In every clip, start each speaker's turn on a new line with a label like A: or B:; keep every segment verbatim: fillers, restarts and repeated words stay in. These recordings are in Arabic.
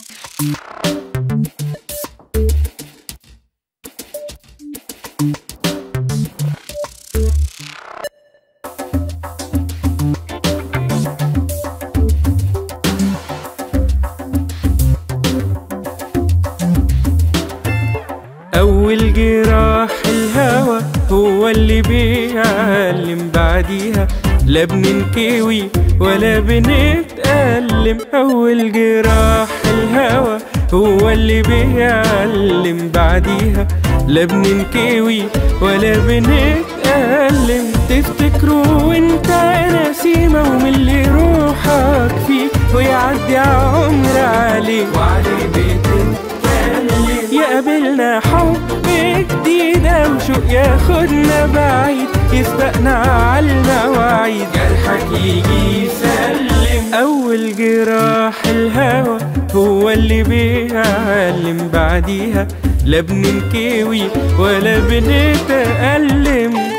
A: أول جراح الهوى هو اللي بيعلم، بعديها لا بننكوي ولا بنتألم. أول جراح الهوى هو اللي بيعلم، بعديها لا بننكوي ولا بنتألم. تفتكروا وانت نسيمة ومن اللي روحك فيه ويعدي عمر عليه وعليه بتتكلم. يقابلنا حب جديدة وشوق ياخدنا بعيد، يسبقنا عالمواعيد، جرحك يجي يسلم. أول جراح الهوى هو اللي بيعلم، بعديها لا بننكوي ولا بنتألم.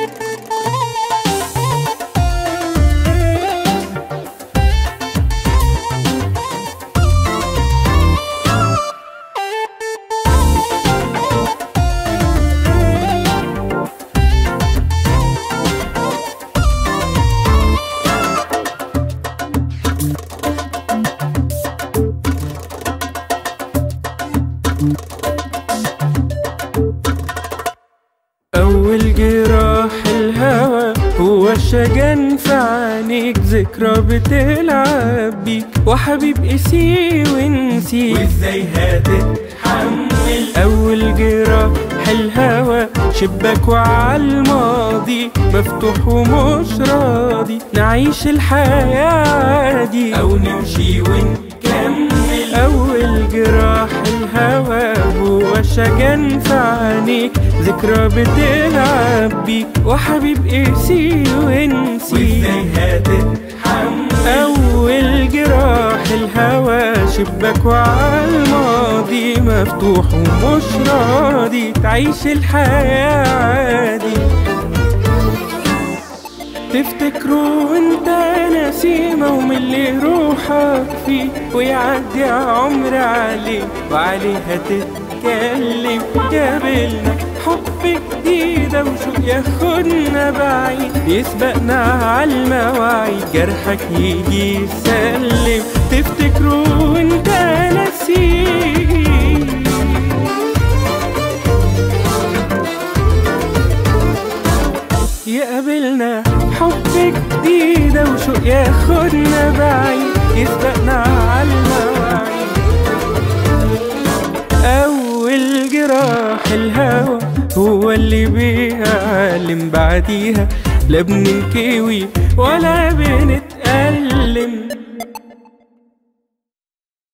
A: أول جراح الهوى هو الشجن في عينيك، ذكرى بتلعب بيك وحبيب قسي ونسيك وازاي هتتحمل. أول جراح الهوى شباك وعالماضي مفتوح ومش راضي، نعيش الحياة دي أو نمشي ونكمل. أول جراح الهوى هو الشجن في عينيك، ذكرى بتلعب بيك وحبيب قسي ونسيك وازاي هتتحمل. أول جراح الهوى شباك وعالماضي مفتوح ومش راضي، تعيش الحياة عادي. تفتكروا وانت نسيمة ومن اللي روحك فيه ويعدي عمر عليه وعليها تتكلم. قابلنا حب جديدة وشوق ياخدنا بعيد، يسبقنا عالمواعيد، جرحك يجي يسلم. تفتكروا وانت نسيم يقابلنا حب جديدة وشوق ياخدنا بعيد، يسبقنا عالمواعيد. أول جراح الهوى هو اللي بيعلم، بعديها لا بننكوي ولا بنتألم.